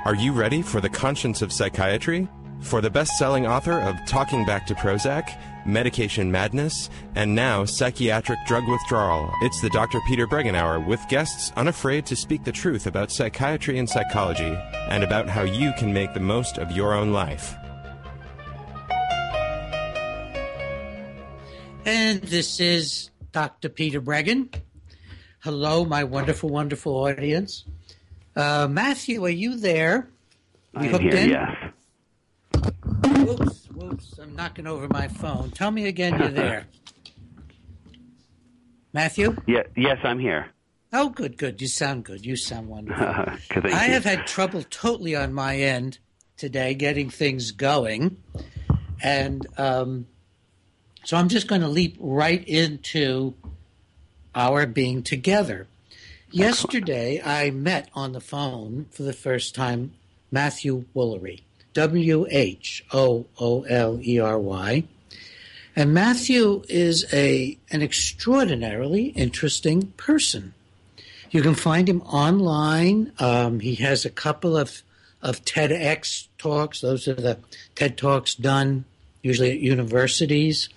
Are you ready for the conscience of psychiatry? For the best-selling author of Talking Back to Prozac, Medication Madness, and now Psychiatric Drug Withdrawal, it's the Dr. Peter Breggin Hour with guests unafraid to speak the truth about psychiatry and psychology and about how you can make the most of your own life. And this is Dr. Peter Breggin. Hello, my wonderful, wonderful audience. Matthew, are you there? I'm here, yes. Whoops, I'm knocking over my phone. Tell me again you're there. Matthew? Yeah, yes, I'm here. Oh, good. You sound good. You sound wonderful. I have had trouble totally on my end today getting things going. And so I'm just going to leap right into our being together. Yesterday, I met on the phone for the first time Matthew Woolery, Whoollery. And Matthew is an extraordinarily interesting person. You can find him online. He has a couple of TEDx talks. Those are the TED Talks done usually at universities.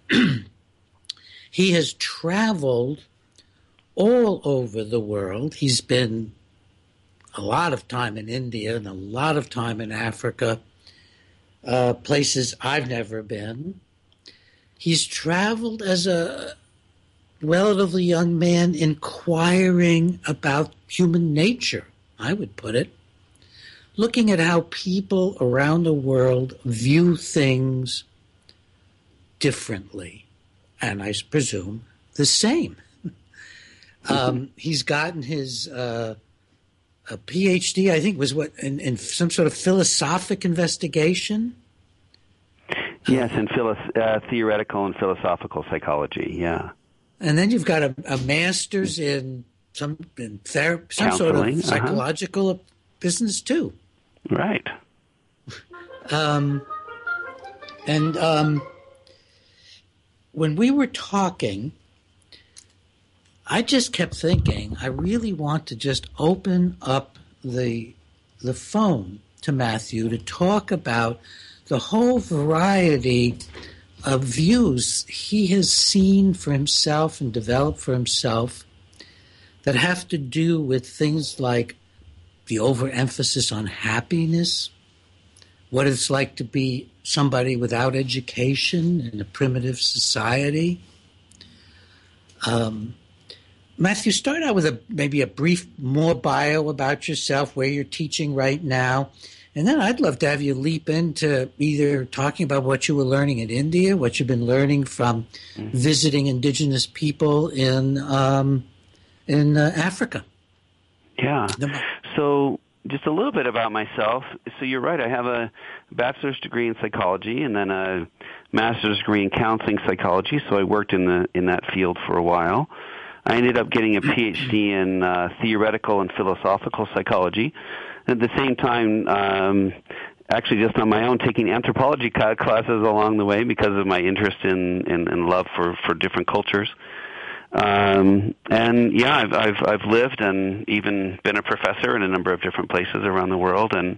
He has traveled all over the world. He's been a lot of time in India and a lot of time in Africa, places I've never been. He's traveled as a relatively young man inquiring about human nature, I would put it, looking at how people around the world view things differently, and I presume the same. He's gotten his a PhD, I think, was in some sort of philosophic investigation? Yes, in theoretical and philosophical psychology, yeah. And then you've got a master's in some sort of psychological business, too. Right. When we were talking, I just kept thinking, I really want to just open up the phone to Matthew to talk about the whole variety of views he has seen for himself and developed for himself that have to do with things like the overemphasis on happiness, what it's like to be somebody without education in a primitive society. Matthew, start out with maybe a brief more bio about yourself, where you're teaching right now, and then I'd love to have you leap into either talking about what you were learning in India, what you've been learning from visiting indigenous people in Africa. Yeah. So just a little bit about myself. So you're right. I have a bachelor's degree in psychology and then a master's degree in counseling psychology. So I worked in that field for a while. I ended up getting a PhD in theoretical and philosophical psychology. At the same time, actually just on my own, taking anthropology classes along the way because of my interest in love for different cultures. And yeah, I've lived and even been a professor in a number of different places around the world. And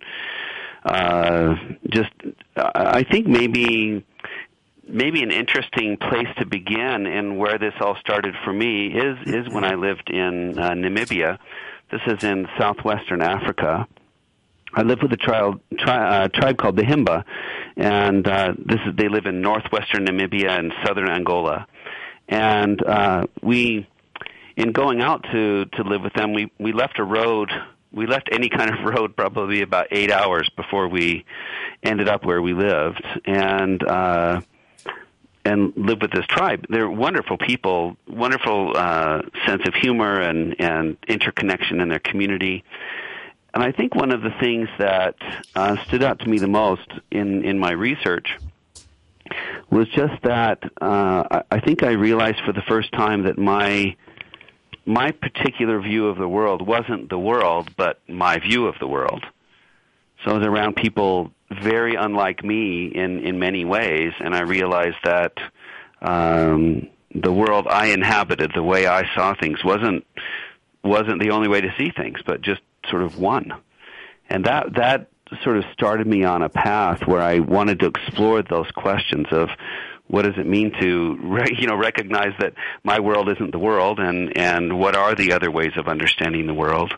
I think maybe an interesting place to begin and where this all started for me is when I lived in Namibia. This is in southwestern Africa. I lived with a tribe called the Himba, and they live in northwestern Namibia and southern Angola. And in going out to live with them, we left a road. We left any kind of road probably about 8 hours before we ended up where we lived, and lived with this tribe. They're wonderful people, wonderful sense of humor and interconnection in their community. And I think one of the things that stood out to me the most in my research was just that I think I realized for the first time that my particular view of the world wasn't the world, but my view of the world. So I was around people very unlike me in many ways, and I realized that the world I inhabited, the way I saw things, wasn't the only way to see things, but just sort of one. And that sort of started me on a path where I wanted to explore those questions of what does it mean to recognize that my world isn't the world, and what are the other ways of understanding the world.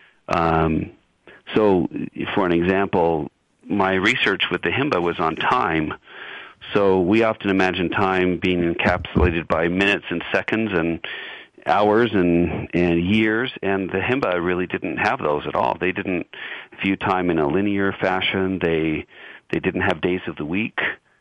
So, for an example, my research with the Himba was on time. So we often imagine time being encapsulated by minutes and seconds and hours and years, and the Himba really didn't have those at all. They didn't view time in a linear fashion. They didn't have days of the week.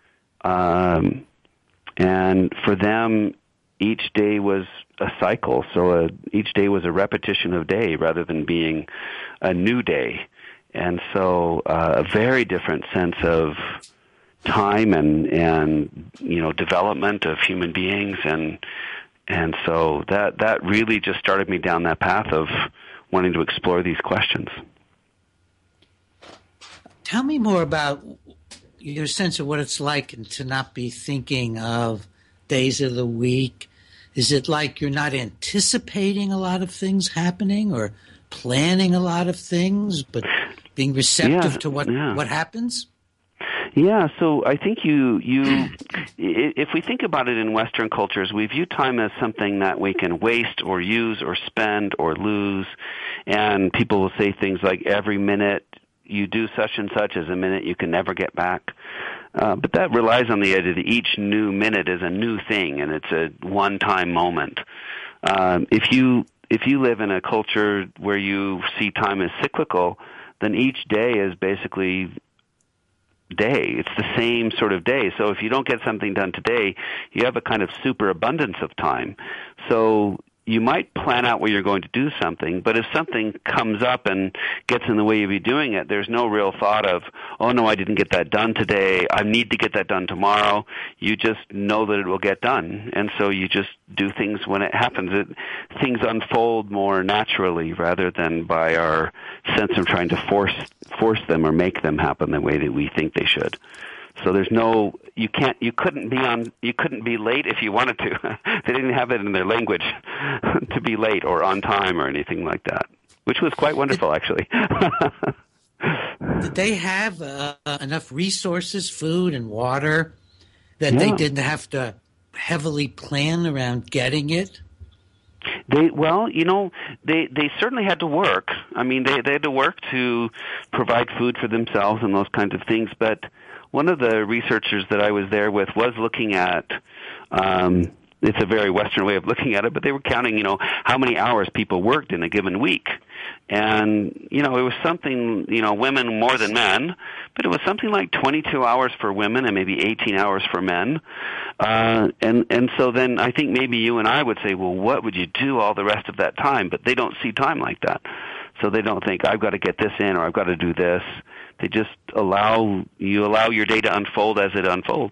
And for them, each day was a cycle. So each day was a repetition of day rather than being a new day. And so a very different sense of time and development of human beings. And so that really just started me down that path of wanting to explore these questions. Tell me more about your sense of what it's like to not be thinking of days of the week. Is it like you're not anticipating a lot of things happening or planning a lot of things, but being receptive to what happens? Yeah, so I think if we think about it in Western cultures, we view time as something that we can waste or use or spend or lose, and people will say things like every minute you do such and such is a minute you can never get back. But that relies on the idea that each new minute is a new thing, and it's a one-time moment. If you live in a culture where you see time as cyclical, then each day is basically day. It's the same sort of day. So if you don't get something done today, you have a kind of superabundance of time. So you might plan out where you're going to do something, but if something comes up and gets in the way of you doing it, there's no real thought of, oh no, I didn't get that done today, I need to get that done tomorrow. You just know that it will get done, and so you just do things when it happens. Things unfold more naturally rather than by our sense of trying to force them or make them happen the way that we think they should. So there's you couldn't be late if you wanted to. They didn't have it in their language to be late or on time or anything like that, which was quite wonderful, actually. Did they have enough resources, food and water, that they didn't have to heavily plan around getting it? They certainly had to work. I mean, they had to work to provide food for themselves and those kinds of things, but one of the researchers that I was there with was looking at, it's a very Western way of looking at it, but they were counting, how many hours people worked in a given week. And, it was something, women more than men, but it was something like 22 hours for women and maybe 18 hours for men. And so then I think maybe you and I would say, well, what would you do all the rest of that time? But they don't see time like that. So they don't think, I've got to get this in or I've got to do this. They just allow your day to unfold as it unfolds.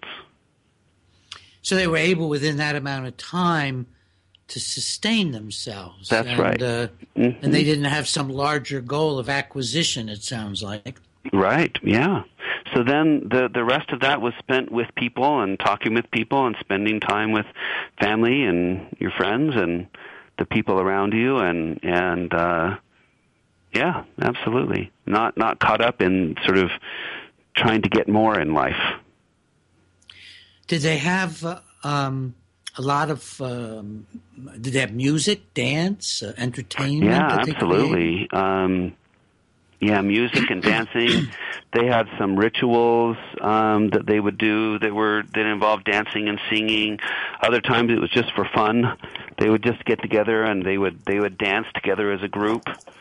So they were able within that amount of time to sustain themselves. That's right. And they didn't have some larger goal of acquisition, it sounds like. Right, yeah. So then the rest of that was spent with people and talking with people and spending time with family and your friends and the people around you and yeah, absolutely. Not caught up in sort of trying to get more in life. Did they have a lot of? Did they have music, dance, entertainment? Yeah, absolutely. Music and dancing. They had some rituals that they would do that involved dancing and singing. Other times it was just for fun. They would just get together and they would dance together as a group.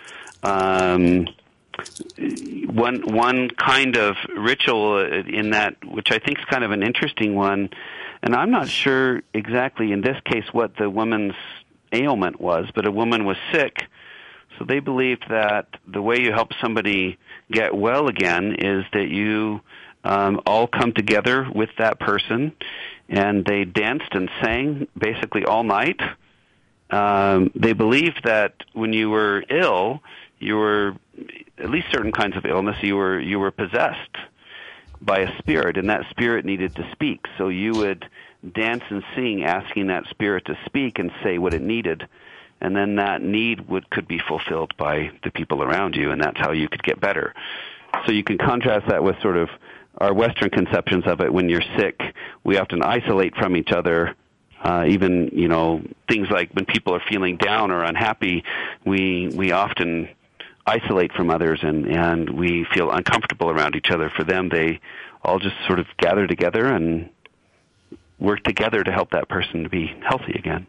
One kind of ritual in that, which I think is kind of an interesting one, and I'm not sure exactly in this case what the woman's ailment was, but a woman was sick, so they believed that the way you help somebody get well again is that you all come together with that person, and they danced and sang basically all night. They believed that when you were ill, you were, at least certain kinds of illness, you were possessed by a spirit, and that spirit needed to speak. So you would dance and sing, asking that spirit to speak and say what it needed. and then that need could be fulfilled by the people around you, and that's how you could get better. So you can contrast that with sort of our Western conceptions of it. When you're sick, we often isolate from each other. Even, things like when people are feeling down or unhappy, we often isolate from others, and we feel uncomfortable around each other. For them, they all just sort of gather together and work together to help that person to be healthy again.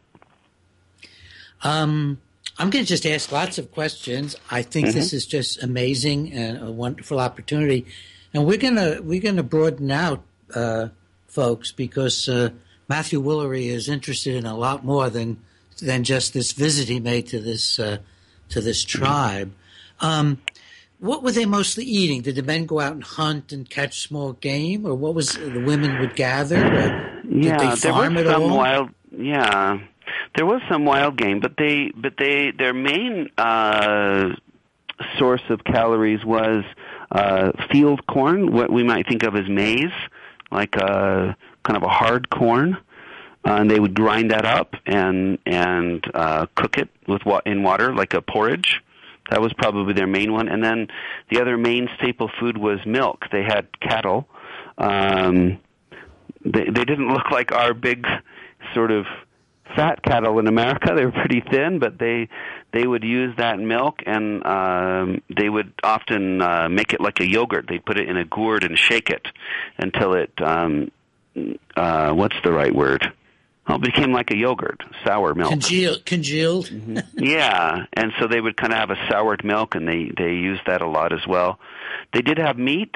I'm going to just ask lots of questions. I think this is just amazing and a wonderful opportunity, and we're gonna broaden out, folks, because Matthew Woolery is interested in a lot more than just this visit he made to this tribe. What were they mostly eating? Did the men go out and hunt and catch small game, or what was the women would gather? Did they farm at all? There was some wild game, but their main source of calories was field corn, what we might think of as maize, like kind of a hard corn. And they would grind that up and cook it in water like a porridge. That was probably their main one. And then the other main staple food was milk. They had cattle. They didn't look like our big sort of fat cattle in America. They were pretty thin, but they would use that milk, and they would often make it like a yogurt. They'd put it in a gourd and shake it until it, what's the right word? Well, it became like a yogurt, sour milk. Congealed. Mm-hmm. Yeah, and so they would kind of have a soured milk, and they used that a lot as well. They did have meat.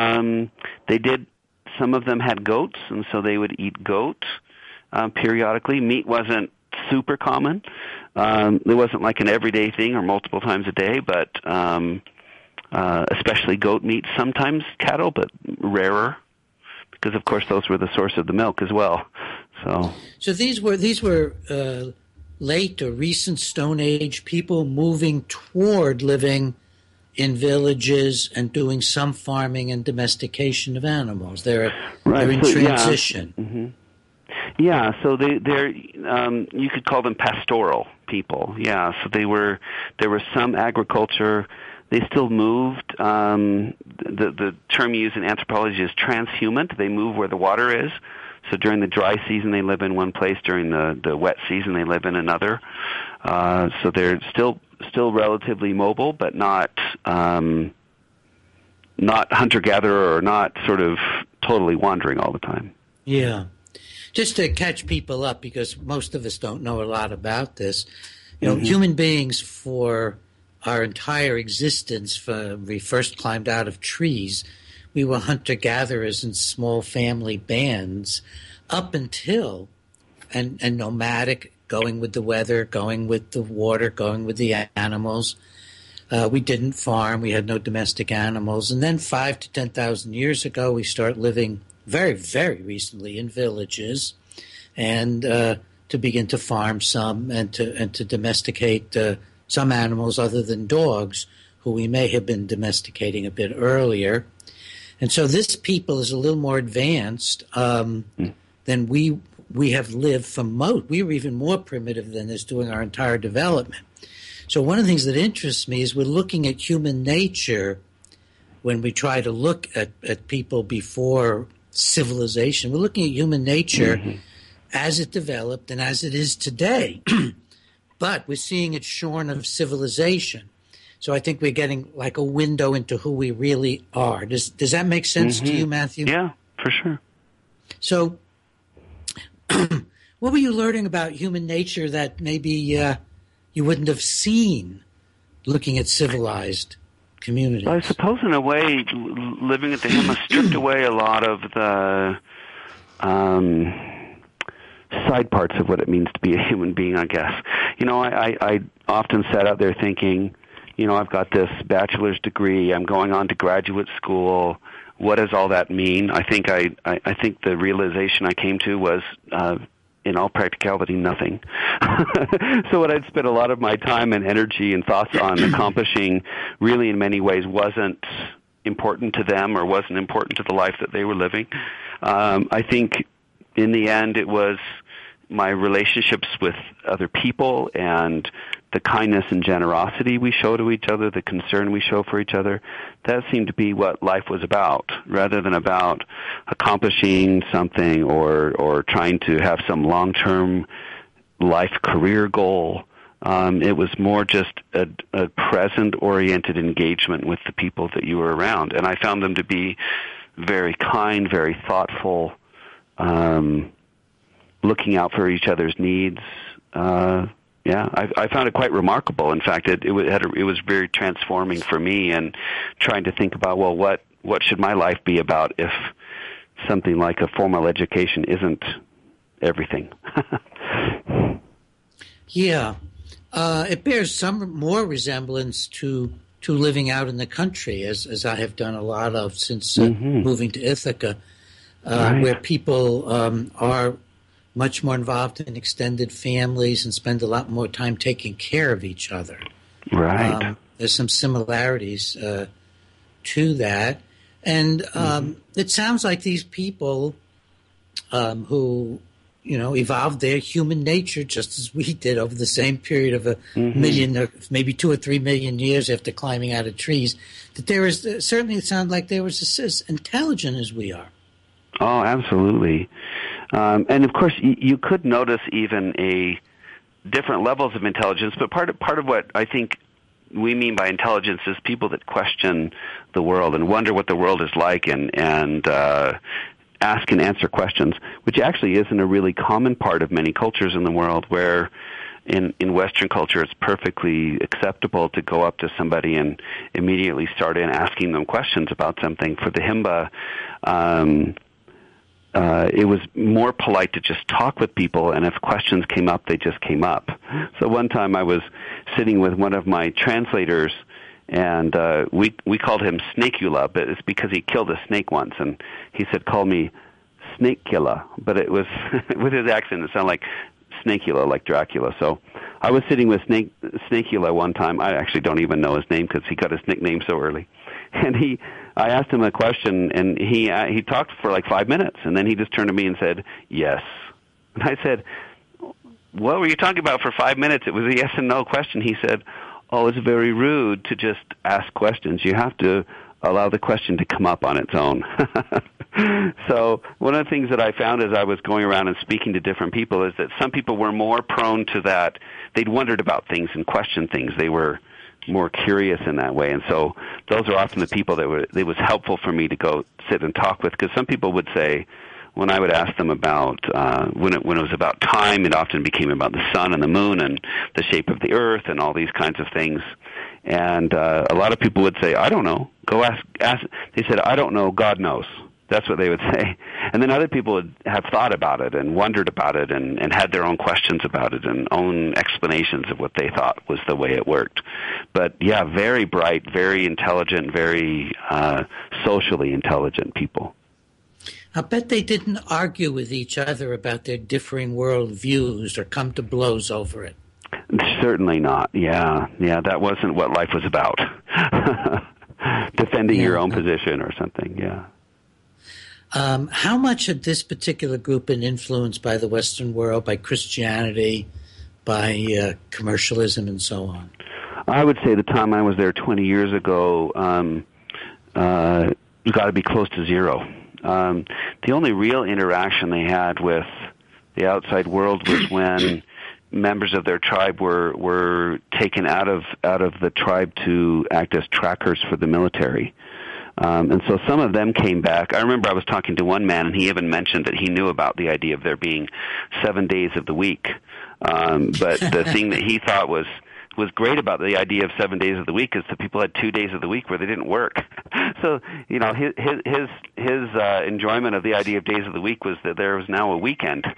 Some of them had goats, and so they would eat goat periodically. Meat wasn't super common. It wasn't like an everyday thing or multiple times a day, but especially goat meat. Sometimes cattle, but rarer, because of course those were the source of the milk as well. So these were late or recent Stone Age people moving toward living in villages and doing some farming and domestication of animals. They're in transition. Yeah. Mm-hmm. Yeah, so they're you could call them pastoral people. Yeah, so there was some agriculture. They still moved. The term used in anthropology is transhumant. They move where the water is. So during the dry season, they live in one place. During the wet season, they live in another. So they're still relatively mobile, but not hunter-gatherer or not sort of totally wandering all the time. Yeah. Just to catch people up, because most of us don't know a lot about this. Human beings for our entire existence, when we first climbed out of trees, we were hunter-gatherers in small family bands up until, and nomadic, going with the weather, going with the water, going with the animals. We didn't farm. We had no domestic animals. And then 5,000 to 10,000 years ago, we start living very, very recently in villages, and to begin to farm some and to domesticate some animals other than dogs, who we may have been domesticating a bit earlier. And so this people is a little more advanced than we have lived from most. We were even more primitive than this during our entire development. So one of the things that interests me is we're looking at human nature when we try to look at people before civilization. We're looking at human nature as it developed and as it is today. But we're seeing it shorn of civilization. So I think we're getting like a window into who we really are. Does that make sense to you, Matthew? Yeah, for sure. So what were you learning about human nature that maybe you wouldn't have seen looking at civilized communities? Well, I suppose in a way, living at the Hema stripped away a lot of the side parts of what it means to be a human being, I guess. I often sat out there thinking, I've got this bachelor's degree. I'm going on to graduate school. What does all that mean? I think the realization I came to was, in all practicality, nothing. So what I'd spent a lot of my time and energy and thoughts on accomplishing really in many ways wasn't important to them or wasn't important to the life that they were living. I think in the end it was my relationships with other people and the kindness and generosity we show to each other, the concern we show for each other, that seemed to be what life was about, rather than about accomplishing something or trying to have some long-term life career goal. It was more just a present-oriented engagement with the people that you were around. And I found them to be very kind, very thoughtful, looking out for each other's needs. I found it quite remarkable. In fact, it was very transforming for me, and trying to think about, well, what should my life be about if something like a formal education isn't everything? Yeah. It bears some more resemblance to living out in the country, as I have done a lot of since moving to Ithaca, right, where people are much more involved in extended families and spend a lot more time taking care of each other. Right. There's some similarities to that. And it sounds like these people who, evolved their human nature just as we did over the same period of a million, or maybe 2 or 3 million years after climbing out of trees, that there is certainly, it sounds like they were as intelligent as we are. Oh, absolutely. And of course, you could notice even different levels of intelligence. But part of what I think we mean by intelligence is people that question the world and wonder what the world is like, and ask and answer questions, which actually isn't a really common part of many cultures in the world. Where in Western culture, it's perfectly acceptable to go up to somebody and immediately start asking them questions about something. For the Himba, it was more polite to just talk with people, and if questions came up, they just came up. So one time I was sitting with one of my translators, and we called him Snakula, but it's because he killed a snake once, and he said, call me Snake Killer, but it was, with his accent, it sounded like Snakula, like Dracula. So I was sitting with Snakula one time. I actually don't even know his name because he got his nickname so early. And I asked him a question, and he talked for like 5 minutes, and then he just turned to me and said, yes. And I said, what were you talking about for 5 minutes? It was a yes and no question. He said, oh, it's very rude to just ask questions. You have to allow the question to come up on its own. So one of the things that I found as I was going around and speaking to different people is that some people were more prone to that. They'd wondered about things and questioned things. They were more curious in that way. And so those are often the people that it was helpful for me to go sit and talk with, because some people would say, when I would ask them about, when it was about time, it often became about the sun and the moon and the shape of the earth and all these kinds of things. And a lot of people would say, I don't know. Go ask. They said, I don't know, God knows. That's what they would say. And then other people would have thought about it and wondered about it and had their own questions about it and own explanations of what they thought was the way it worked. But yeah, very bright, very intelligent, very socially intelligent people. I bet they didn't argue with each other about their differing world views or come to blows over it. Certainly not. Yeah, that wasn't what life was about. Defending your own position or something, yeah. How much had this particular group been influenced by the Western world, by Christianity, by commercialism, and so on? I would say the time I was there 20 years ago, it's got to be close to zero. The only real interaction they had with the outside world was when members of their tribe were taken out of the tribe to act as trackers for the military. And so some of them came back. I remember I was talking to one man, and he even mentioned that he knew about the idea of there being 7 days of the week. But the thing that he thought was great about the idea of 7 days of the week is that people had 2 days of the week where they didn't work. So, his enjoyment of the idea of days of the week was that there was now a weekend.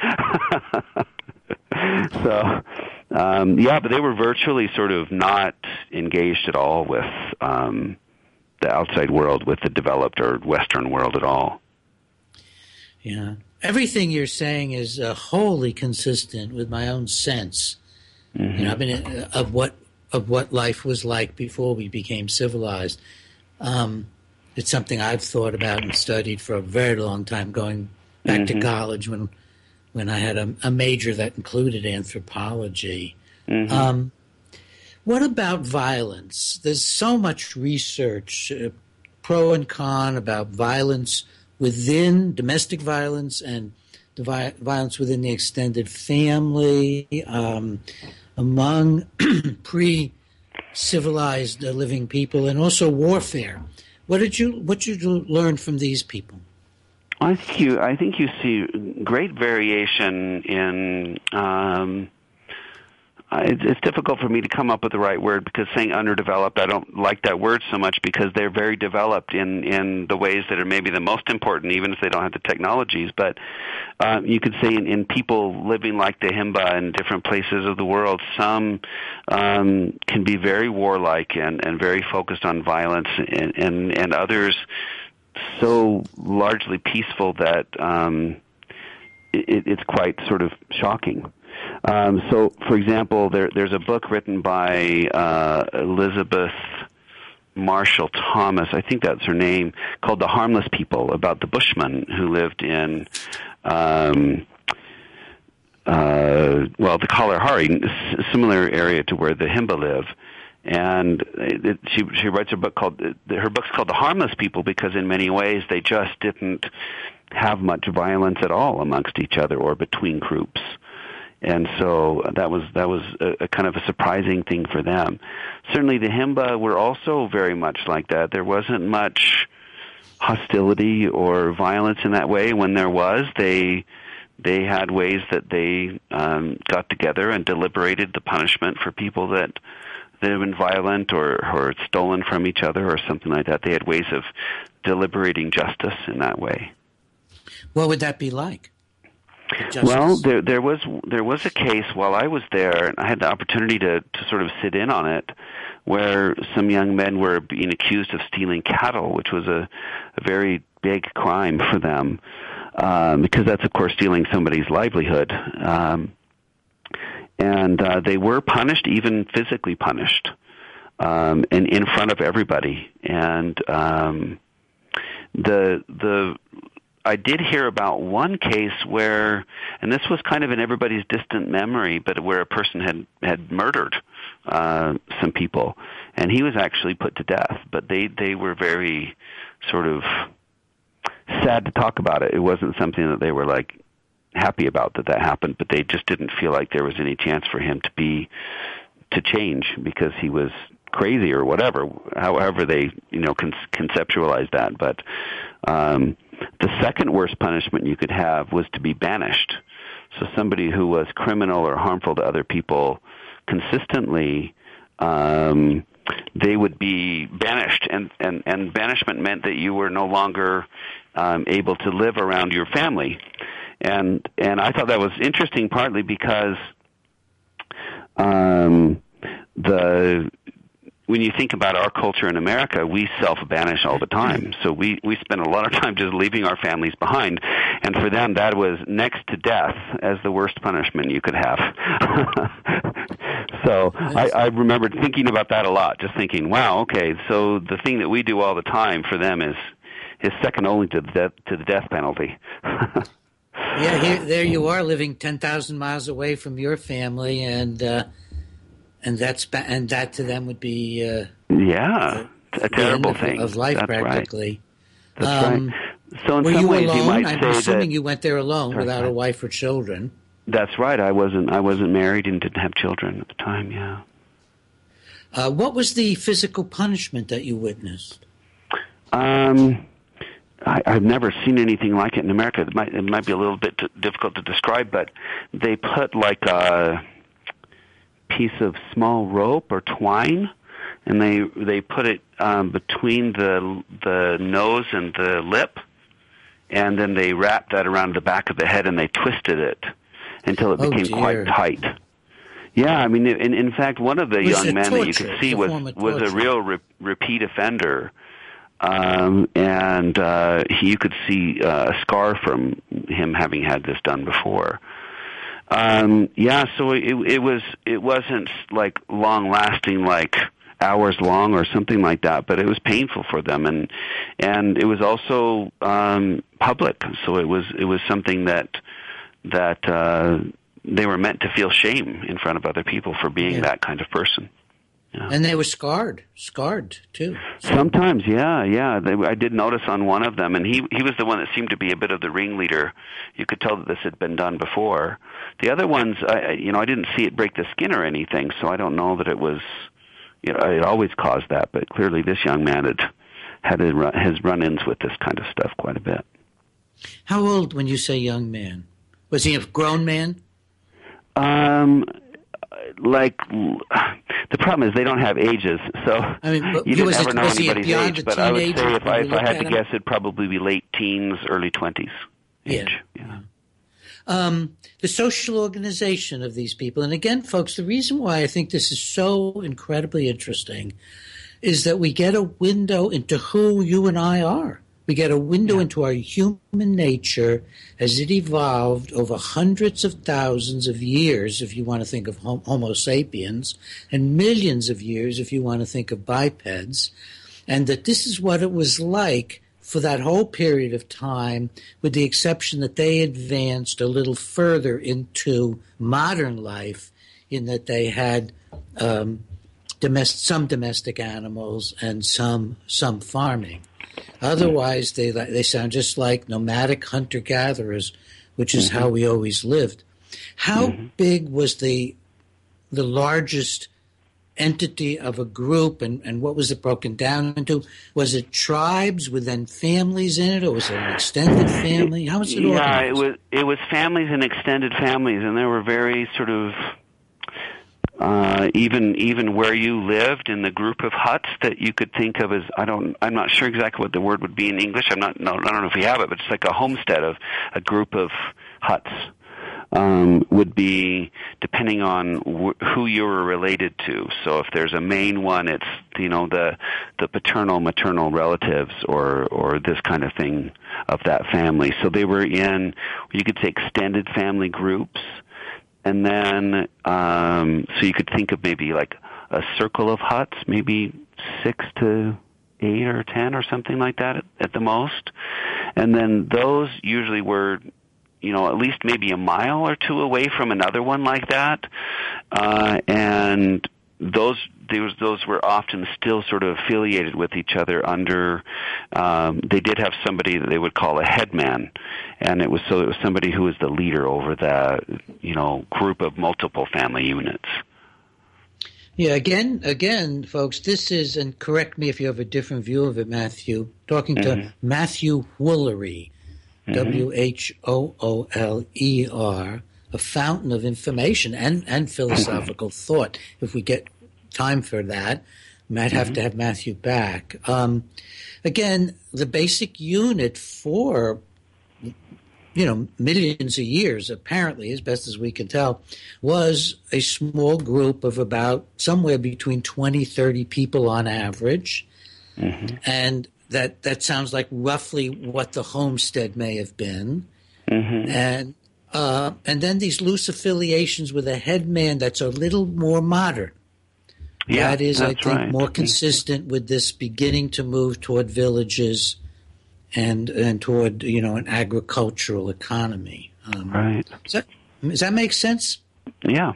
So, but they were virtually sort of not engaged at all with the outside world, with the developed or Western world at all. Yeah. Everything you're saying is wholly consistent with my own sense. Mm-hmm. I mean, of what life was like before we became civilized. It's something I've thought about and studied for a very long time, going back to college when when I had a major that included anthropology. Mm-hmm. What about violence? There's so much research, pro and con, about violence within domestic violence and the violence within the extended family, among pre-civilized living people, and also warfare. What did you learn from these people? I think you see great variation in. It's difficult for me to come up with the right word, because saying underdeveloped, I don't like that word so much, because they're very developed in the ways that are maybe the most important, even if they don't have the technologies. But you could say in people living like the Himba in different places of the world, some can be very warlike and very focused on violence, and others so largely peaceful that it's quite sort of shocking. So, for example, there's a book written by Elizabeth Marshall Thomas, I think that's her name, called The Harmless People, about the Bushmen who lived in, the Kalahari, a similar area to where the Himba live. And she writes her book's called The Harmless People, because in many ways they just didn't have much violence at all amongst each other or between groups. And so that was a kind of a surprising thing for them. Certainly the Himba were also very much like that. There wasn't much hostility or violence in that way. When there was, they had ways that they got together and deliberated the punishment for people that had been violent or had stolen from each other or something like that. They had ways of deliberating justice in that way. What would that be like? Well, there was a case while I was there, and I had the opportunity to sort of sit in on it, where some young men were being accused of stealing cattle, which was a very big crime for them, because that's, of course, stealing somebody's livelihood. And they were punished, even physically punished, and in front of everybody. And I did hear about one case where, and this was kind of in everybody's distant memory, but where a person had murdered some people, and he was actually put to death. But they were very sort of sad to talk about it. It wasn't something that they were like happy about that happened, but they just didn't feel like there was any chance for him to change because he was crazy or whatever. However they conceptualize that, but. The second worst punishment you could have was to be banished. So somebody who was criminal or harmful to other people consistently, they would be banished. And banishment meant that you were no longer able to live around your family. And I thought that was interesting, partly because when you think about our culture in America, we self-banish all the time. So we spend a lot of time just leaving our families behind. And for them, that was next to death as the worst punishment you could have. So I remember thinking about that a lot, just thinking, wow, okay, so the thing that we do all the time for them is second only to the death penalty. Yeah, there you are living 10,000 miles away from your family, and that to them would be a terrible thing of life. That's practically. Right. That's right. So in were some you ways, alone? you might I'm say assuming that you went there alone without a wife or children. That's right. I wasn't married and didn't have children at the time. Yeah. What was the physical punishment that you witnessed? I've never seen anything like it in America. It might be a little bit difficult to describe, but they put like a piece of small rope or twine, and they put it between the nose and the lip, and then they wrapped that around the back of the head, and they twisted it until it became quite tight. Yeah, I mean, in fact, one of the young men that you could see was a real repeat offender, and you could see a scar from him having had this done before. So it wasn't like long lasting, like hours long or something like that, but it was painful for them, and it was also public. So it was something that they were meant to feel shame in front of other people for being that kind of person. Yeah. And they were scarred too. Sometimes, yeah. I did notice on one of them, and he was the one that seemed to be a bit of the ringleader. You could tell that this had been done before. The other ones, I didn't see it break the skin or anything, so I don't know that it was, it always caused that. But clearly, this young man had his run-ins with this kind of stuff quite a bit. How old when you say young man? Was he a grown man? The problem is they don't have ages, so you don't ever know anybody's age. But I would say if I had to guess, it'd probably be late teens, early 20s age. Yeah. The social organization of these people, and again, folks, the reason why I think this is so incredibly interesting is that we get a window into who you and I are. We get a window into our human nature as it evolved over hundreds of thousands of years, if you want to think of Homo sapiens, and millions of years if you want to think of bipeds, and that this is what it was like for that whole period of time, with the exception that they advanced a little further into modern life in that they had some domestic animals and some farming. Otherwise, they sound just like nomadic hunter-gatherers, which is how we always lived. How big was the largest entity of a group, and what was it broken down into? Was it tribes with then families in it, or was it an extended family? How was it organized? Yeah, it was families and extended families, and there were very sort of even where you lived in the group of huts that you could think of as I'm not sure exactly what the word would be in English. I don't know if we have it, but it's like a homestead of a group of huts. Would be depending on who you were related to. So if there's a main one, it's the paternal, maternal relatives or this kind of thing of that family. So they were in, you could say, extended family groups. And then, so you could think of maybe like a circle of huts, maybe 6 to 8 or 10 or something like that at the most. And then those usually were, at least maybe a mile or two away from another one like that. And those were often still sort of affiliated with each other under, they did have somebody that they would call a headman. And it was somebody who was the leader over the, group of multiple family units. Yeah, again, folks, this is, and correct me if you have a different view of it, Matthew, talking to Matthew Woolery, Whooler, a fountain of information and philosophical thought. If we get time for that, might have to have Matthew back. Again, the basic unit for millions of years, apparently, as best as we can tell, was a small group of about somewhere between 20, 30 people on average. And that sounds like roughly what the homestead may have been. And then these loose affiliations with a headman that's a little more modern. Yeah, that is, I think, more consistent with this beginning to move toward villages and toward, an agricultural economy. Right. Does that make sense? Yeah.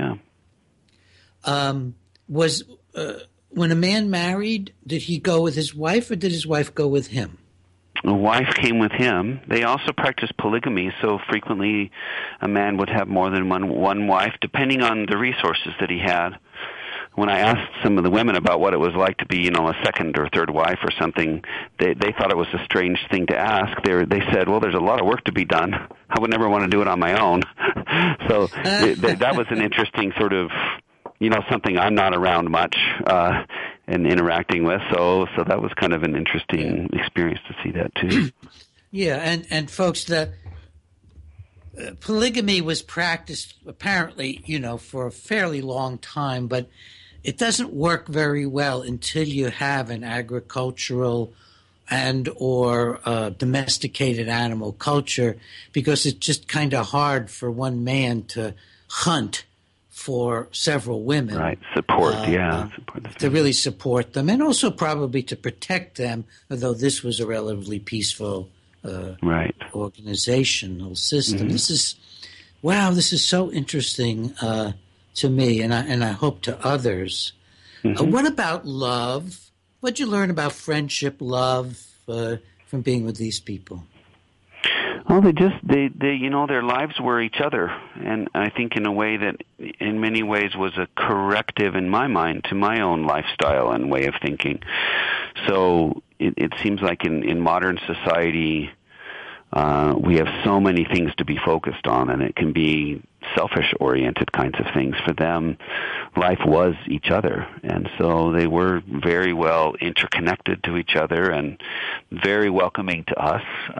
When a man married, did he go with his wife or did his wife go with him? A wife came with him. They also practiced polygamy, so frequently a man would have more than one wife, depending on the resources that he had. When I asked some of the women about what it was like to be, a second or third wife or something, they thought it was a strange thing to ask. They said, well, there's a lot of work to be done. I would never want to do it on my own. So that was an interesting sort of, something I'm not around much and interacting with. So that was kind of an interesting experience to see that too. Yeah, and folks, the polygamy was practiced apparently, for a fairly long time, but it doesn't work very well until you have an agricultural and or domesticated animal culture, because it's just kind of hard for one man to hunt for several women. Right, support to really support them, and also probably to protect them, although this was a relatively peaceful organizational system. This is so interesting to me, and I hope to others. What about love? What'd you learn about friendship, love, from being with these people? Well, they their lives were each other, and I think in a way that in many ways was a corrective in my mind to my own lifestyle and way of thinking. So it seems like in modern society, we have so many things to be focused on, and it can be selfish-oriented kinds of things. For them, life was each other, and so they were very well interconnected to each other and very welcoming to us.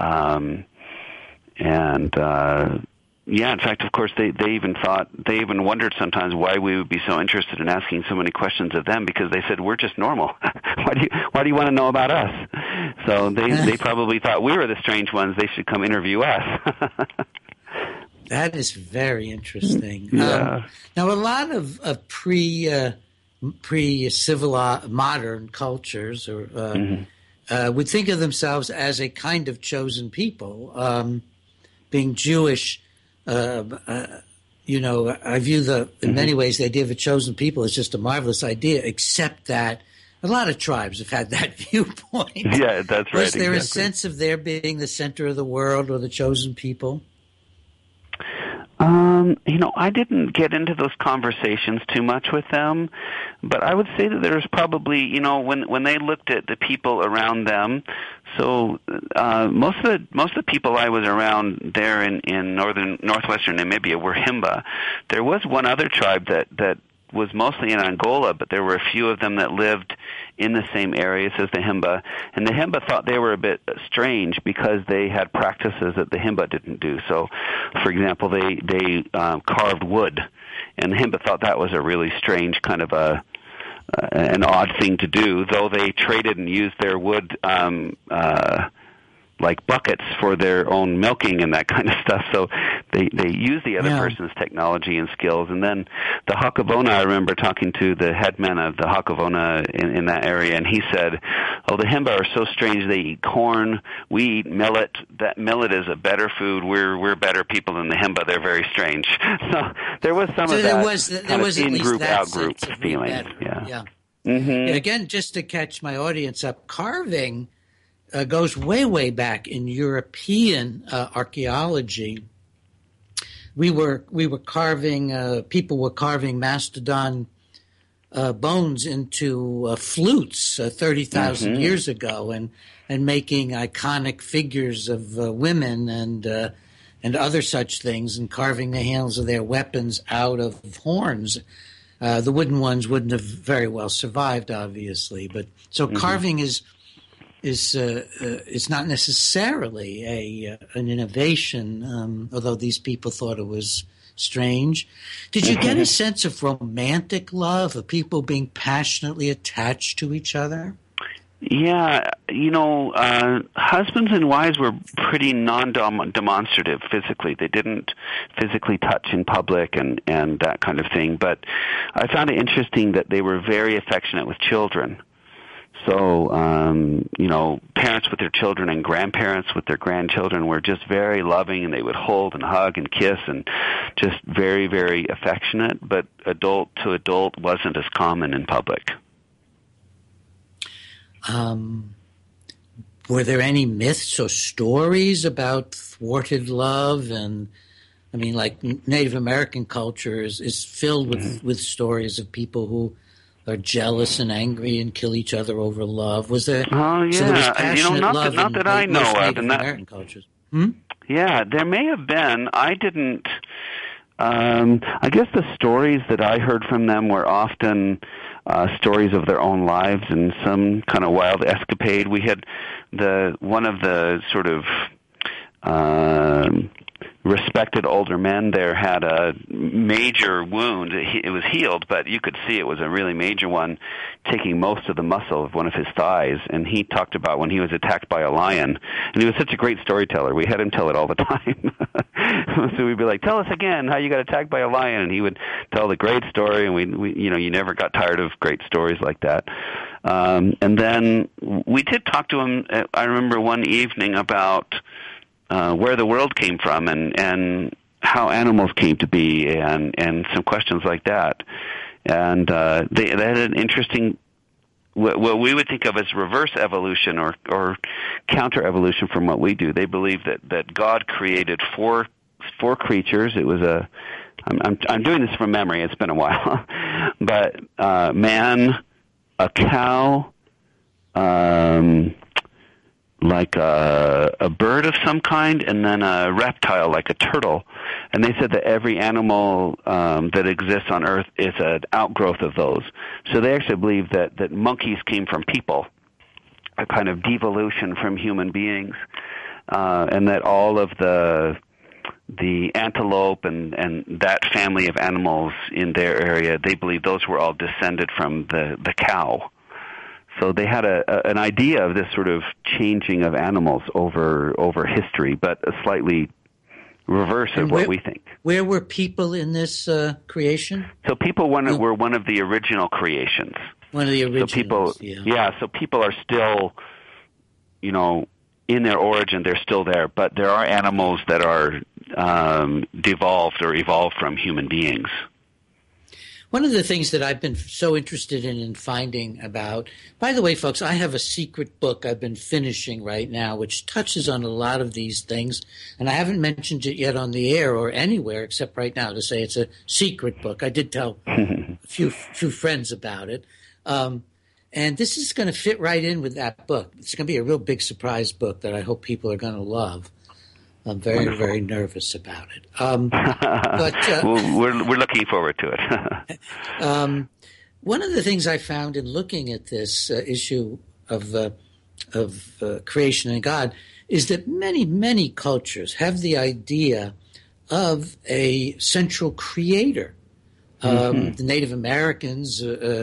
In fact, of course, they even wondered sometimes why we would be so interested in asking so many questions of them, because they said, we're just normal. Why do you want to know about us? So they probably thought we were the strange ones. They should come interview us. That is very interesting. Yeah. Now, a lot of pre-civil modern cultures would think of themselves as a kind of chosen people. Being Jewish, I view in many ways the idea of a chosen people is just a marvelous idea, except that a lot of tribes have had that viewpoint. Yeah, that's right. Was there a sense of their being the center of the world or the chosen people? I didn't get into those conversations too much with them, but I would say that there's probably, when they looked at the people around them, so most of the people I was around there in northwestern Namibia were Himba. There was one other tribe that was mostly in Angola, but there were a few of them that lived in the same areas as the Himba. And the Himba thought they were a bit strange because they had practices that the Himba didn't do. So, for example, they carved wood, and the Himba thought that was a really strange kind of an odd thing to do, though they traded and used their wood like buckets for their own milking and that kind of stuff. So they use the other person's technology and skills. And then the Hakavona, I remember talking to the headman of the Hakavona in that area, and he said, the Himba are so strange. They eat corn. We eat millet. That millet is a better food. We're better people than the Himba. They're very strange. So there was some of that kind of in-group, out-group feeling. Yeah. Mm-hmm. Again, just to catch my audience up, carving goes way, way back in European archaeology. We were carving. People were carving mastodon bones into flutes 30,000 years ago, and making iconic figures of women and other such things, and carving the handles of their weapons out of horns. The wooden ones wouldn't have very well survived, obviously, but so carving is not necessarily an innovation, although these people thought it was strange. Did you get a sense of romantic love, of people being passionately attached to each other? Yeah, husbands and wives were pretty non-demonstrative physically. They didn't physically touch in public and that kind of thing. But I found it interesting that they were very affectionate with children. So, parents with their children and grandparents with their grandchildren were just very loving, and they would hold and hug and kiss and just very, very affectionate. But adult to adult wasn't as common in public. Were there any myths or stories about thwarted love? And I mean, like Native American culture is filled with stories of people who are jealous and angry and kill each other over love. Was there? Oh yeah, so there was passionate love not that I know of. Native American cultures. Yeah, there may have been. I didn't. I guess the stories that I heard from them were often stories of their own lives and some kind of wild escapade. We had one of the sort of respected older men there had a major wound. It was healed, but you could see it was a really major one, taking most of the muscle of one of his thighs. And he talked about when he was attacked by a lion. And he was such a great storyteller. We had him tell it all the time. So we'd be like, tell us again how you got attacked by a lion. And he would tell the great story, and we you never got tired of great stories like that. And then we did talk to him, I remember one evening, about where the world came from and how animals came to be and some questions like that. And they had an interesting, what we would think of as reverse evolution or counter-evolution from what we do. They believe that God created four creatures. It was I'm doing this from memory. It's been a while. But man, a cow, like a bird of some kind, and then a reptile like a turtle. And they said that every animal that exists on Earth is an outgrowth of those. So they actually believe that monkeys came from people, a kind of devolution from human beings, and that all of the antelope and that family of animals in their area, they believe those were all descended from the cow. So they had an idea of this sort of changing of animals over history, but a slightly reverse of what we think. Where were people in this creation? So people were one of the original creations. One of the originals, so people are still, in their origin, they're still there, but there are animals that are devolved or evolved from human beings. One of the things that I've been so interested in finding about, by the way, folks, I have a secret book I've been finishing right now, which touches on a lot of these things, and I haven't mentioned it yet on the air or anywhere except right now to say it's a secret book. I did tell a few friends about it, and this is going to fit right in with that book. It's going to be a real big surprise book that I hope people are going to love. I'm very, Wonderful. Very nervous about it. But we're looking forward to it. One of the things I found in looking at this issue of creation and God is that many, many cultures have the idea of a central creator. The Native Americans,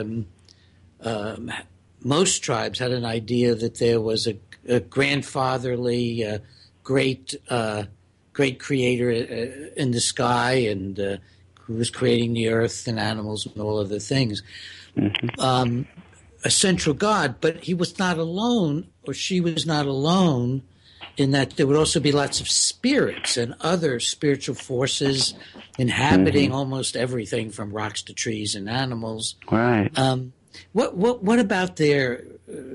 most tribes had an idea that there was a grandfatherly great creator in the sky and who was creating the earth and animals and all other things. A central God, but he was not alone, or she was not alone, in that there would also be lots of spirits and other spiritual forces inhabiting almost everything from rocks to trees and animals. Right. What about their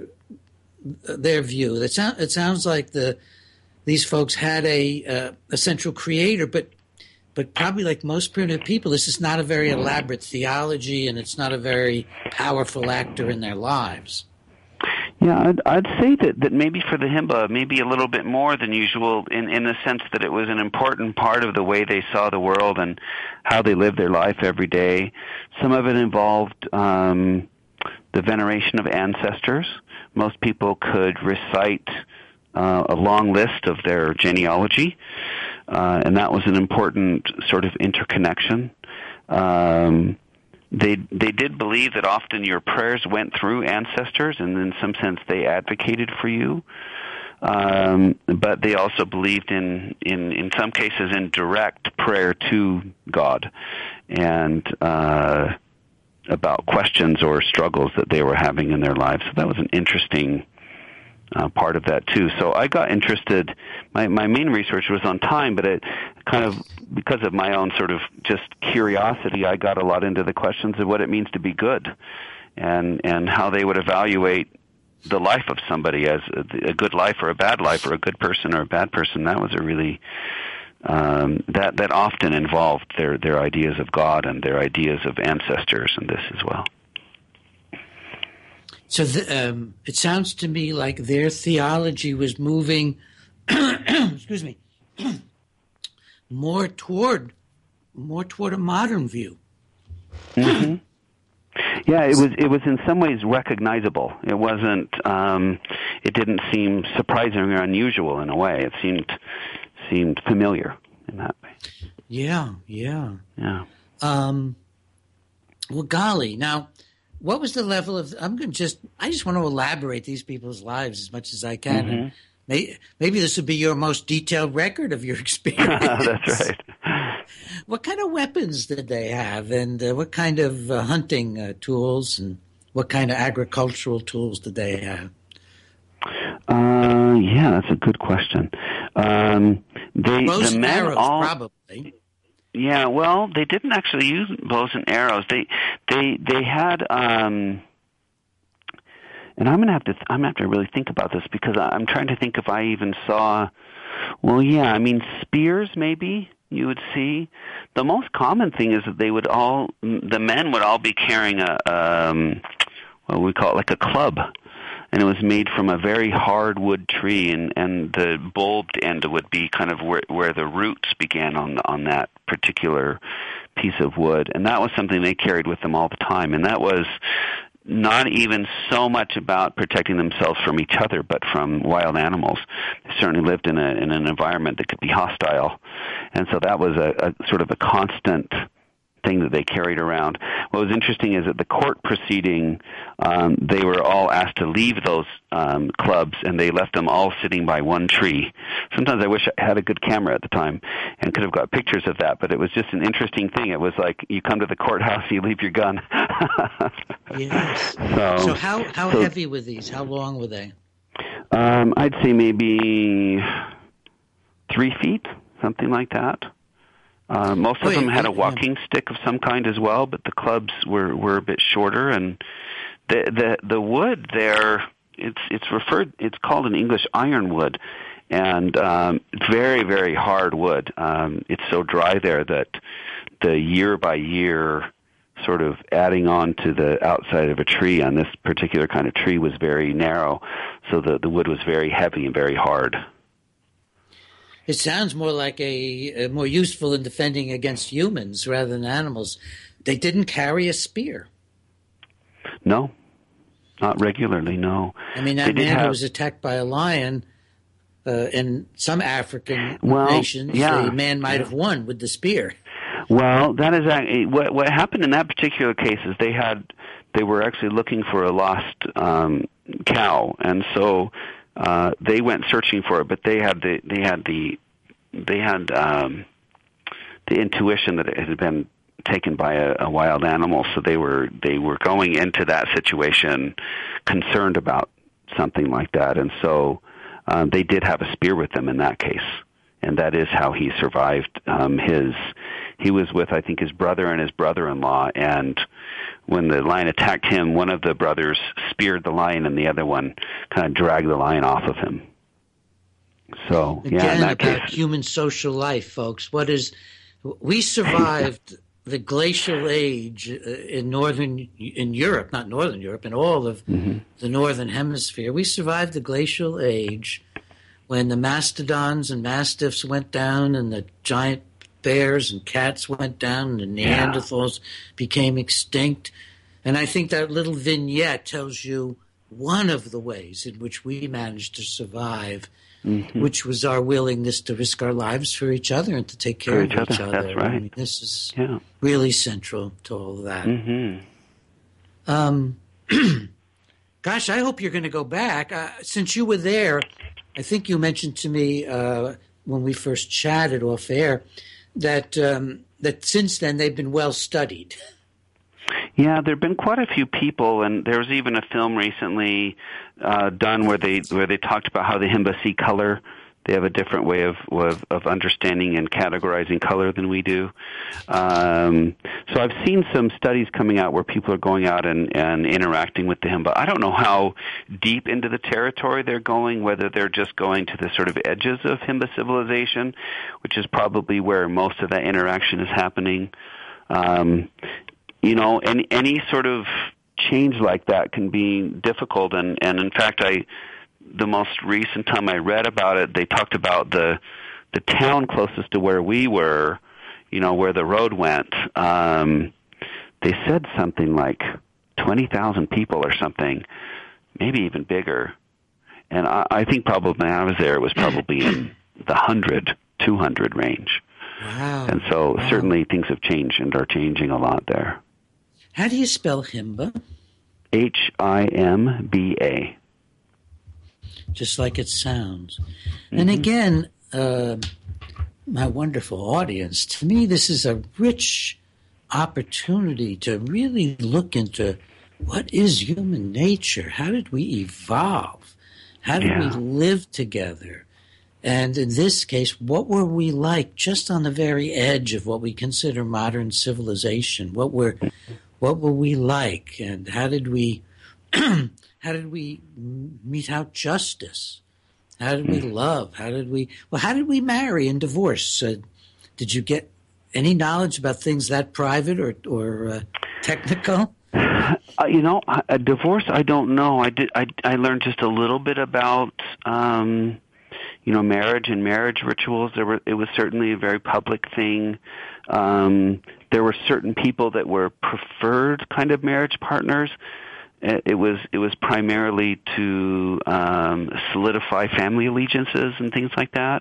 view? It sounds like these folks had a central creator, but probably like most primitive people, this is not a very elaborate theology, and it's not a very powerful actor in their lives. Yeah, I'd say that maybe for the Himba, maybe a little bit more than usual in the sense that it was an important part of the way they saw the world and how they lived their life every day. Some of it involved the veneration of ancestors. Most people could recite a long list of their genealogy, and that was an important sort of interconnection. They did believe that often your prayers went through ancestors, and in some sense they advocated for you. But they also believed in some cases in direct prayer to God, and about questions or struggles that they were having in their lives. So that was an interesting part of that too. So I got interested. My main research was on time, but it kind of, because of my own sort of just curiosity, I got a lot into the questions of what it means to be good, and how they would evaluate the life of somebody as a good life or a bad life, or a good person or a bad person. That was a really that often involved their ideas of God and their ideas of ancestors, and this as well. So it sounds to me like their theology was moving, excuse me, more toward a modern view. Mm-hmm. Yeah, it was in some ways recognizable. It wasn't. It didn't seem surprising or unusual in a way. It seemed familiar, in that way. Yeah. Well, golly. Now, what was the level of? I just want to elaborate these people's lives as much as I can. Mm-hmm. And maybe this would be your most detailed record of your experience. That's right. What kind of weapons did they have, and what kind of hunting tools, and what kind of agricultural tools did they have? Yeah, that's a good question. Bows and arrows, probably. Yeah, well, they didn't actually use bows and arrows. They had, and I'm gonna have to really think about this, because I'm trying to think if I even saw. Well, yeah, I mean, spears maybe you would see. The most common thing is that the men would all be carrying what we call it, like a club. And it was made from a very hard wood tree, and the bulbed end would be kind of where the roots began on that particular piece of wood. And that was something they carried with them all the time. And that was not even so much about protecting themselves from each other, but from wild animals. They certainly lived in an environment that could be hostile. And so that was a sort of a constant thing that they carried around. What was interesting is that the court proceeding, they were all asked to leave those clubs, and they left them all sitting by one tree. Sometimes I wish I had a good camera at the time and could have got pictures of that, but it was just an interesting thing. It was like you come to the courthouse, you leave your gun. Yes. So how heavy were these? How long were they? I'd say maybe 3 feet, something like that. Most of them had a walking stick of some kind as well, but the clubs were a bit shorter. And the wood there, it's called in English ironwood, and it's very, very hard wood. It's so dry there that the year by year sort of adding on to the outside of a tree on this particular kind of tree was very narrow, so the wood was very heavy and very hard. It sounds more like a more useful in defending against humans rather than animals. They didn't carry a spear. No, not regularly, no. I mean, that man who was attacked by a lion in some African nations, the man might have won with the spear. Well, that is what happened in that particular case is they were actually looking for a lost cow, and so they went searching for it, but they had the intuition that it had been taken by a wild animal, so they were going into that situation concerned about something like that, and so they did have a spear with them in that case, and that is how he survived. He was with, I think, his brother and his brother-in-law, and when the lion attacked him, one of the brothers speared the lion, and the other one kind of dragged the lion off of him. So, again, in that about case, human social life, folks. We survived the glacial age in Europe, not Northern Europe, in all of the Northern Hemisphere. We survived the glacial age when the mastodons and mastiffs went down, and the giant bears and cats went down, and the Neanderthals became extinct. And I think that little vignette tells you one of the ways in which we managed to survive, which was our willingness to risk our lives for each other and to take care of each other. That's right. I mean, this is really central to all of that. Gosh, I hope you're going to go back. Since you were there, I think you mentioned to me when we first chatted off air that since then they've been well studied. Yeah, there have been quite a few people, and there was even a film recently done where they talked about how the Himba see color. They have a different way of understanding and categorizing color than we do. So I've seen some studies coming out where people are going out and interacting with the Himba. I don't know how deep into the territory they're going, whether they're just going to the sort of edges of Himba civilization, which is probably where most of that interaction is happening. Any sort of change like that can be difficult, and in fact, the most recent time I read about it, they talked about the town closest to where we were, where the road went. They said something like 20,000 people or something, maybe even bigger. And I think probably when I was there, it was probably in the 100, 200 range. Wow. And so certainly things have changed and are changing a lot there. How do you spell Himba? Himba. Just like it sounds. And again, my wonderful audience, to me this is a rich opportunity to really look into what is human nature? How did we evolve? How did we live together? And in this case, what were we like just on the very edge of what we consider modern civilization? What were we like? And how did we mete out justice? How did we love? How did we marry and divorce? Did you get any knowledge about things that private or technical? A divorce, I don't know. I learned just a little bit about, marriage and marriage rituals. It was certainly a very public thing. There were certain people that were preferred kind of marriage partners. It was primarily to solidify family allegiances and things like that.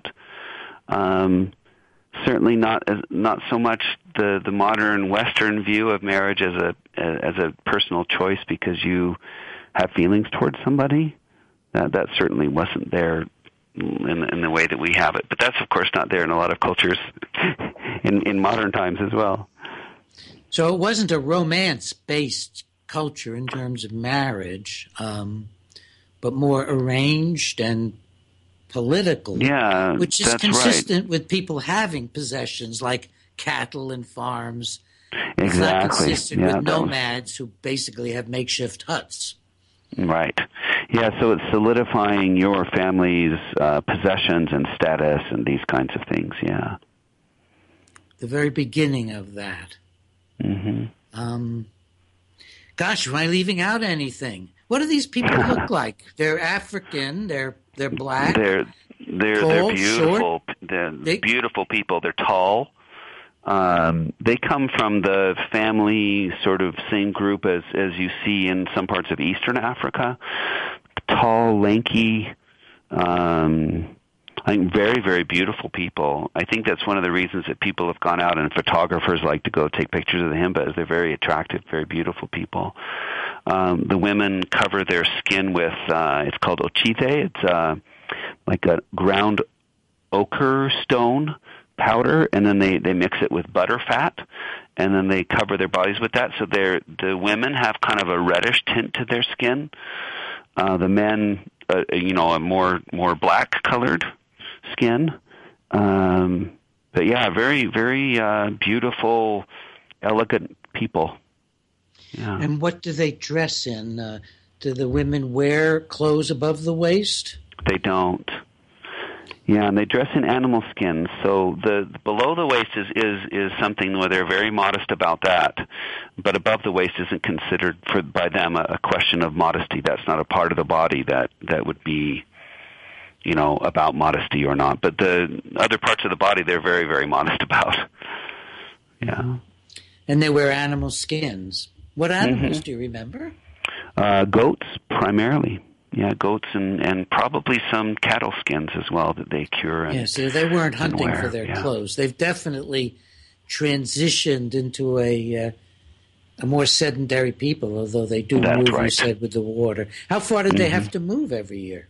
Certainly not so much the modern Western view of marriage as a personal choice because you have feelings towards somebody. That certainly wasn't there in the way that we have it. But that's of course not there in a lot of cultures in modern times as well. So it wasn't a romance-based culture in terms of marriage, but more arranged and political, which is consistent with people having possessions like cattle and farms. Exactly. It's not consistent with nomads who basically have makeshift huts. Right. Yeah, so it's solidifying your family's possessions and status and these kinds of things, yeah. The very beginning of that. Mm-hmm. Gosh, am I leaving out anything? What do these people look like? They're African. They're black. They're beautiful. Short. They're beautiful people. They're tall. They come from the family sort of same group as you see in some parts of Eastern Africa. Tall, lanky. I think very, very beautiful people. I think that's one of the reasons that people have gone out and photographers like to go take pictures of the Himba is they're very attractive, very beautiful people. The women cover their skin with, it's called ochite. It's like a ground ochre stone powder, and then they mix it with butter fat, and then they cover their bodies with that. So the women have kind of a reddish tint to their skin. The men, a more black colored skin. But yeah, very, very beautiful, elegant people. Yeah. And what do they dress in? Do the women wear clothes above the waist? They don't. Yeah, and they dress in animal skins. So the below the waist is something where they're very modest about that, but above the waist isn't considered by them a question of modesty. That's not a part of the body that would be, about modesty or not. But the other parts of the body they're very, very modest about. Yeah. And they wear animal skins. What animals do you remember? Goats primarily. Yeah, goats and probably some cattle skins as well that they cure. So they weren't hunting for their clothes. They've definitely transitioned into a more sedentary people, although they do move, you said, with the water. How far did they have to move every year?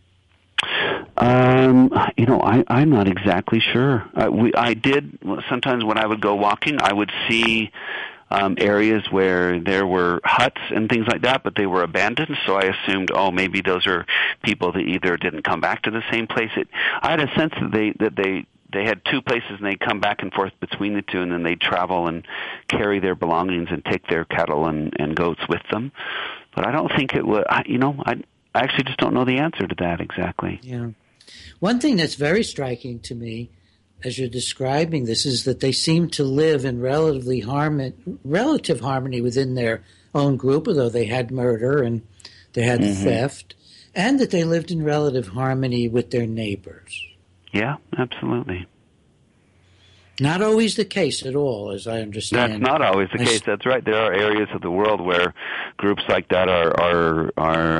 I'm not exactly sure. I did sometimes when I would go walking, I would see areas where there were huts and things like that, but they were abandoned. So I assumed, maybe those are people that either didn't come back to the same place. I had a sense that they had two places and they'd come back and forth between the two, and then they'd travel and carry their belongings and take their cattle and goats with them. But I don't think it would. I actually just don't know the answer to that exactly. Yeah. One thing that's very striking to me as you're describing this is that they seem to live in relative harmony within their own group, although they had murder and they had theft, and that they lived in relative harmony with their neighbors. Yeah, absolutely. Not always the case at all, as I understand. That's not always the case. That's right. There are areas of the world where groups like that are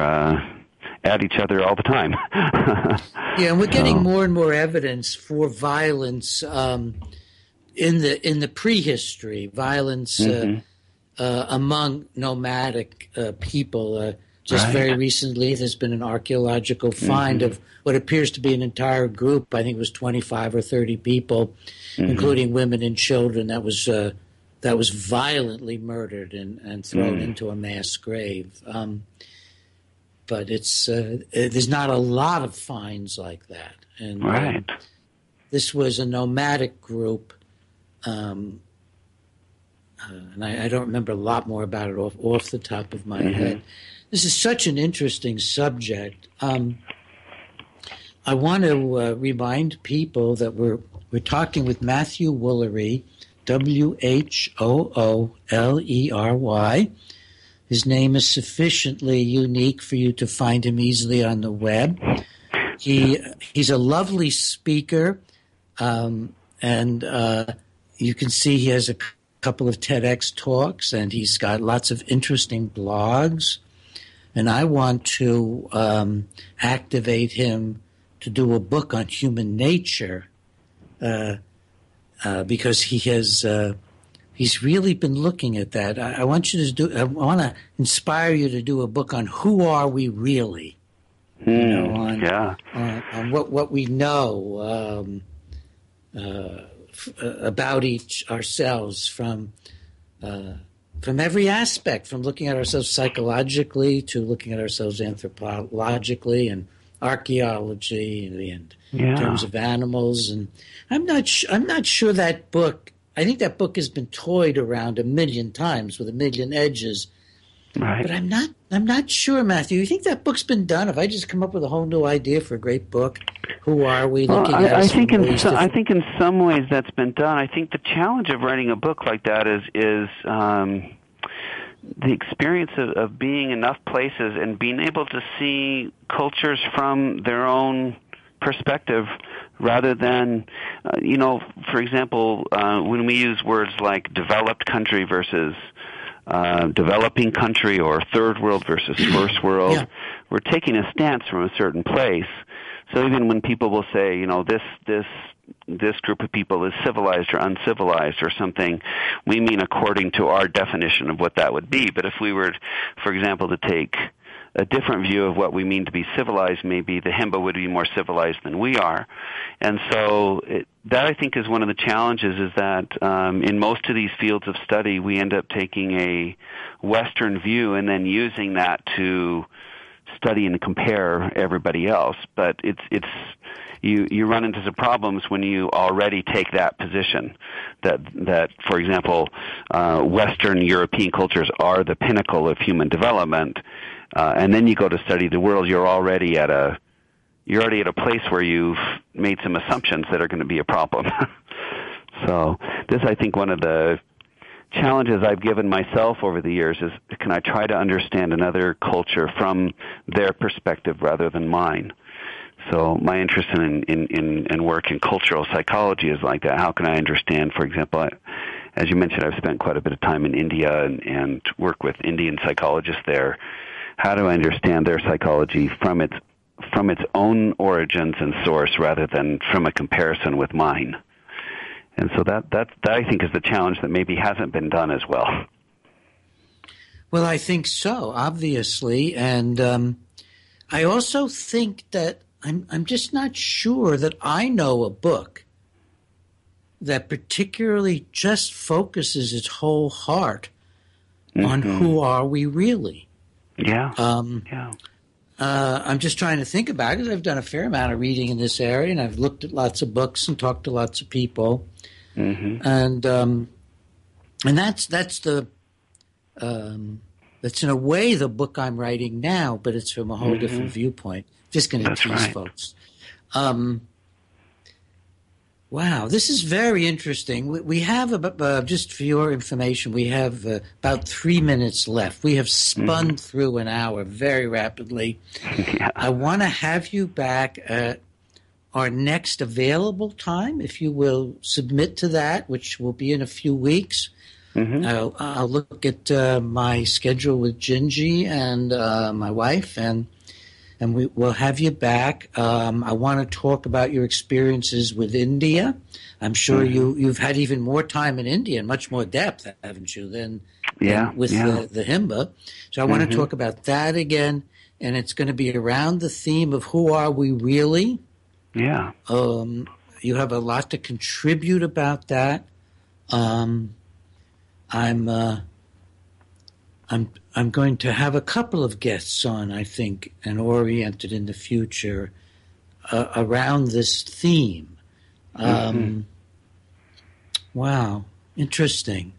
at each other all the time. Yeah, and we're getting more and more evidence for violence in the prehistory, violence among nomadic people. Just very recently, there's been an archaeological find of what appears to be an entire group. I think it was 25 or 30 people, including women and children, that was violently murdered and thrown into a mass grave. But there's not a lot of finds like that. And this was a nomadic group, and I don't remember a lot more about it off the top of my head. This is such an interesting subject. I want to remind people that we're talking with Matthew Woolery, Whoolery. His name is sufficiently unique for you to find him easily on the web. He's a lovely speaker, and you can see he has a couple of TEDx talks, and he's got lots of interesting blogs. And I want to activate him to do a book on human nature because he's really been looking at that. I want to inspire you to do a book on who are we really, on what we know about ourselves from every aspect, from looking at ourselves psychologically to looking at ourselves anthropologically and archaeology and in terms of animals. And I'm not sure that book. I think that book has been toyed around 1,000,000 times with 1,000,000 edges. Right. But I'm not sure, Matthew. You think that book's been done? Have I just come up with a whole new idea for a great book? Who are we looking at? I think in some ways that's been done. I think the challenge of writing a book like that is the experience of being in enough places and being able to see cultures from their own perspective rather than, for example, when we use words like developed country versus developing country or third world versus first world, we're taking a stance from a certain place. So even when people will say, this group of people is civilized or uncivilized or something, we mean according to our definition of what that would be. But if we were, for example, to take a different view of what we mean to be civilized, maybe the Himba would be more civilized than we are. And so that, I think, is one of the challenges, is that in most of these fields of study, we end up taking a Western view and then using that to study and compare everybody else. But you run into some problems when you already take that position, that for example, Western European cultures are the pinnacle of human development, and then you go to study the world, you're already at a place where you've made some assumptions that are going to be a problem. So this, I think, one of the challenges I've given myself over the years is, can I try to understand another culture from their perspective rather than mine? So my interest in work in cultural psychology is like that. How can I understand, for example, as you mentioned, I've spent quite a bit of time in India and work with Indian psychologists there. How do I understand their psychology from its own origins and source rather than from a comparison with mine? And so that I think is the challenge that maybe hasn't been done as well. Well, I think so, obviously, and I also think that I'm just not sure that I know a book that particularly just focuses its whole heart on who are we really. Yeah. I'm just trying to think about it, because I've done a fair amount of reading in this area, and I've looked at lots of books and talked to lots of people, and that's in a way the book I'm writing now, but it's from a whole different viewpoint. Just going to tease folks. Wow, this is very interesting. We have, just for your information, we have about 3 minutes left. We have spun through an hour very rapidly. Yeah. I want to have you back at our next available time, if you will submit to that, which will be in a few weeks. I'll look at my schedule with Gingy and my wife, and and we'll have you back. I want to talk about your experiences with India. I'm sure you've had even more time in India and much more depth, haven't you, than with the Himba. So I want to talk about that again, and it's going to be around the theme of who are we really? Yeah. You have a lot to contribute about that. I'm going to have a couple of guests on, I think, and oriented in the future around this theme. Wow, interesting.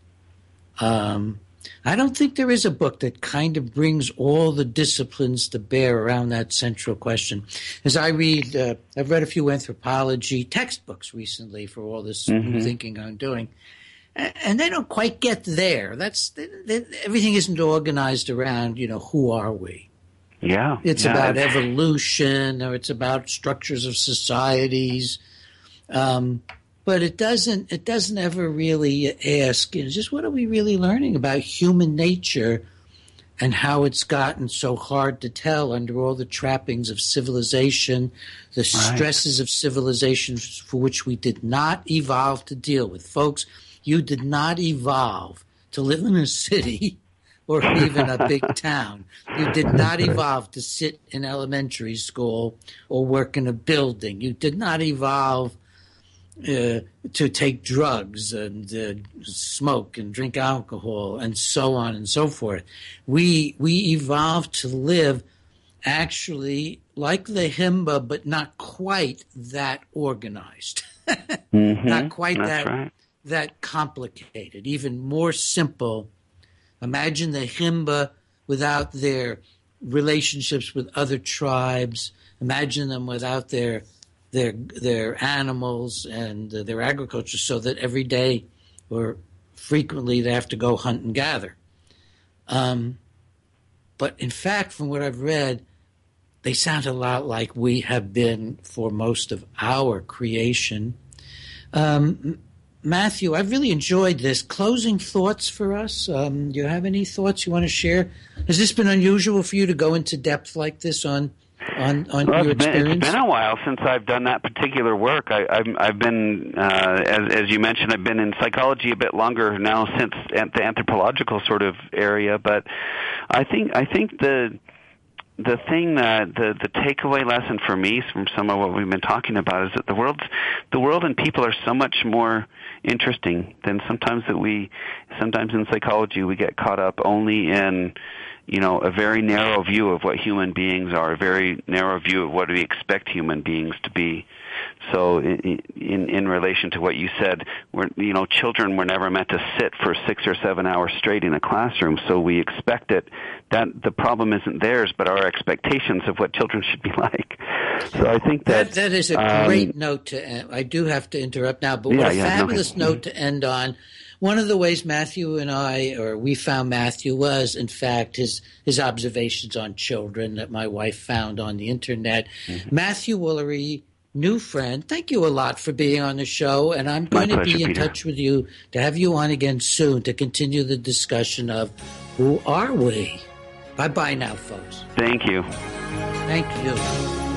I don't think there is a book that kind of brings all the disciplines to bear around that central question. As I read, I've read a few anthropology textbooks recently for all this new thinking I'm doing, and they don't quite get there. Everything isn't organized around, who are we? Yeah. It's about evolution, or it's about structures of societies. But it doesn't ever really ask, just what are we really learning about human nature and how it's gotten so hard to tell under all the trappings of civilization, the stresses of civilization for which we did not evolve to deal with. Folks, you did not evolve to live in a city or even a big town. You did not evolve to sit in elementary school or work in a building. You did not evolve to take drugs and smoke and drink alcohol and so on and so forth. We evolved to live actually like the Himba, but not quite that organized. Not quite that complicated, even more simple. Imagine the Himba without their relationships with other tribes. Imagine them without their animals and their agriculture, so that every day or frequently they have to go hunt and gather. But in fact, from what I've read, they sound a lot like we have been for most of our creation. Matthew, I've really enjoyed this. Closing thoughts for us? Do you have any thoughts you want to share? Has this been unusual for you to go into depth like this on your experience? It's been a while since I've done that particular work. I've been, as you mentioned, I've been in psychology a bit longer now, since the anthropological sort of area. But I think the thing that the takeaway lesson for me from some of what we've been talking about is that the world and people are so much more interesting than sometimes in psychology we get caught up only in a very narrow view of what human beings are, a very narrow view of what we expect human beings to be. So in relation to what you said, children were never meant to sit for 6 or 7 hours straight in a classroom, so we expect it. That the problem isn't theirs, but our expectations of what children should be like. So I think that is a great note to end. I do have to interrupt now, but what a fabulous note to end on. One of the ways we found Matthew was, in fact, his observations on children that my wife found on the internet. Matthew Woolery, new friend, thank you a lot for being on the show, and I'm going to be in touch with you to have you on again soon to continue the discussion of who are we. Bye-bye now, folks. Thank you. Thank you.